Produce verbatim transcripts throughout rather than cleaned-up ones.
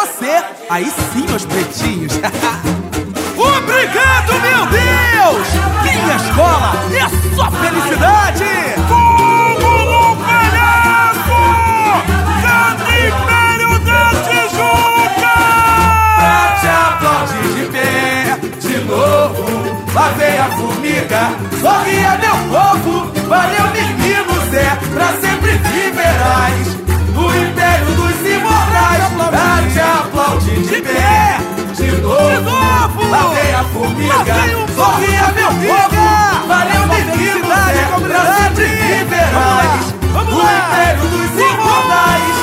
você. Aí sim, meus pretinhos. Obrigado, meu Deus! Minha escola é só felicidade! Fogo no palhaço! Santo Império da Tijuca! Pra te aplaudir de pé, de novo, lá vem a formiga, sorria meu povo, valeu menino Zé, pra sempre viverás no Império dos Imortais. Pra te aplaudir de pé, de novo, lá vem a formiga, sorria meu povo, valeu menino Zé, pra sempre viverás no Império dos Imortais.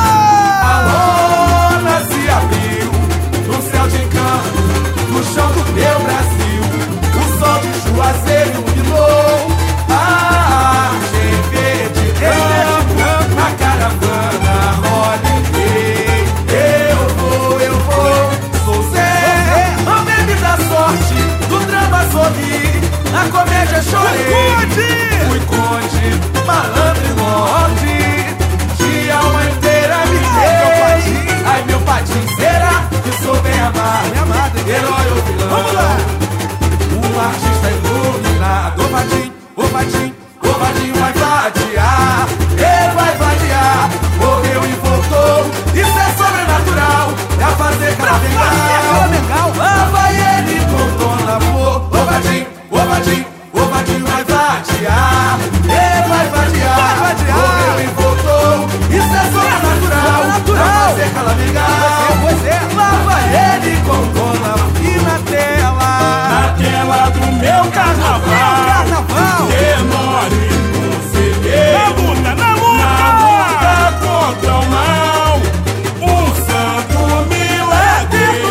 Alô, nasce abril, no céu de encanto, no chão do meu Brasil, o sol de Juazeiro iluminou a arte em verde e branco, na caravana Holiday. Eu vou, eu vou, sou Zé, a meme da sorte, do drama sorri, na comédia chorei. Fui conde, malandro e lorde, de alma inteira me dei. Ai meu patinho, será que sou bem amado, herói ou vilão? Vamos lá! Um artista iluminado, ô Vadinho, ô Vadinho, ô Vadinho vai vadiar, ele vai vadiar, morreu e voltou, isso é sobrenatural, é a fazer cara legal, lá vai ele com Dona Flor, ô Vadinho, ô Vadinho, ô Vadinho vai vadiar, ele vai vadiar, morreu e voltou, isso é sobrenatural, é a fazer cara legal, pois é, lá vai ele com Dona Flor. E na tela, Na tela do meu carnaval, carnaval, Tenório conselheiro, na luta, na luta, na luta contra o mal, um santo milagreiro,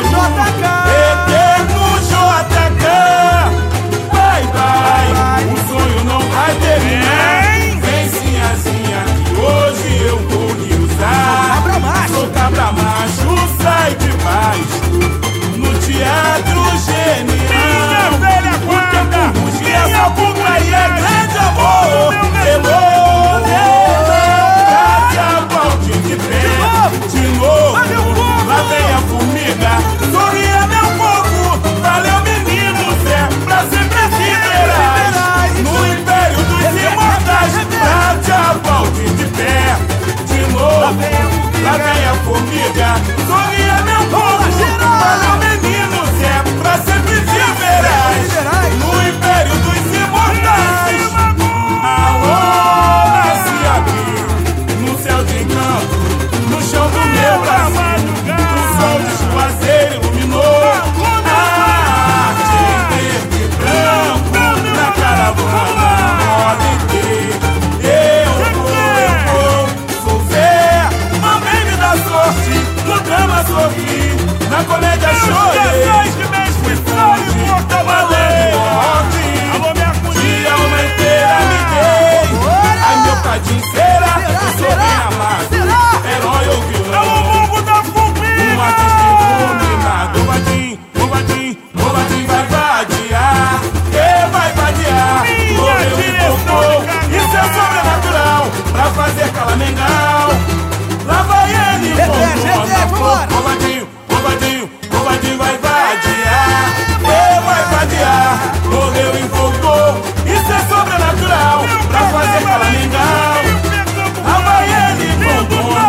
eterno J K. Vai, vai, o sonho não vai terminar. Vem sinhazinha que hoje eu vou lhe usar. cabra macho. Sou cabra macho, sai de baixo, no teatro genial. Minha velha guarda, e essa putaria é grande amor. Elô, pra te aplaudir de pé, de novo, lá vem a formiga, sorria meu povo, valeu menino Zé, pra sempre viverás no Império dos Imortais. Pra te aplaudir de pé, de novo, lá vem a formiga, sorria meu povo, valeu menino Zé, pra sempre viverás no Império dos Imortais. Alô, nasce abril, no céu de encanto, no chão do meu Brasil, o sol de Juazeiro iluminou a arte em verde e branco, na caravana Holiday. Eu vou, eu vou, sou Zé, a meme da sorte, no drama sorri, na comédia chorei. Fui forte, malandro, morte, de alma inteira me dei. Ai meu tadinho, será que sou bem amado, herói ou vilão? Um artista iluminado, o Vadinho, o Vadinho, o Vadinho vai vadiar, ele vai vadiar, morreu e voltou, isso é sobrenatural, pra fazer calamingal. Lá vai ele com Dona Flor, o Vadinho, o Vadinho, o Vadinho vai vadiar, ele vai vadiar, morreu e voltou, isso é sobrenatural, pra fazer calamingal. Lá vai ele com Dona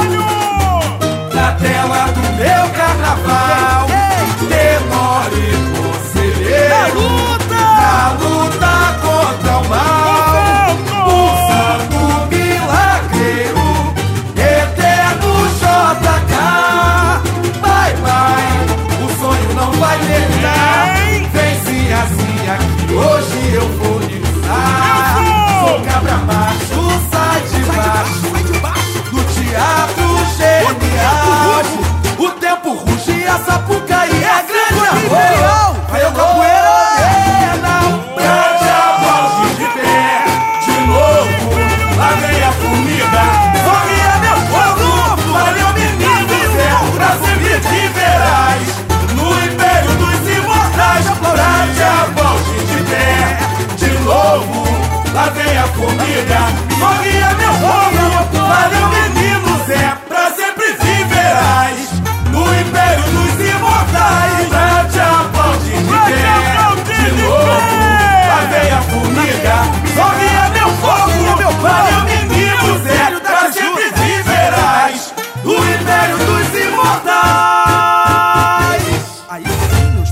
Flor. Na tela do meu carnaval, Tenório conselheiro, na luta, na luta contra o mal, o santo milagreiro, eterno J K. Vai, vai, o sonho não vai terminar. Vem sinhazinha que hoje eu vou lhe usar. Sou cabra macho, sai de baixo, no teatro genial. O tempo ruge e a Sapucaí é grande amor. Aí eu capoeira, é não. Pra te aplaudir de pé, de novo, lá vem a formiga, sorria meu povo, valeu menino Zé, pra sempre viverás no Império dos Imortais. Pra te aplaudir de pé, de novo, lá vem a formiga, sorria meu povo, valeu menino Zé, pra sempre viverás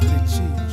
refletir.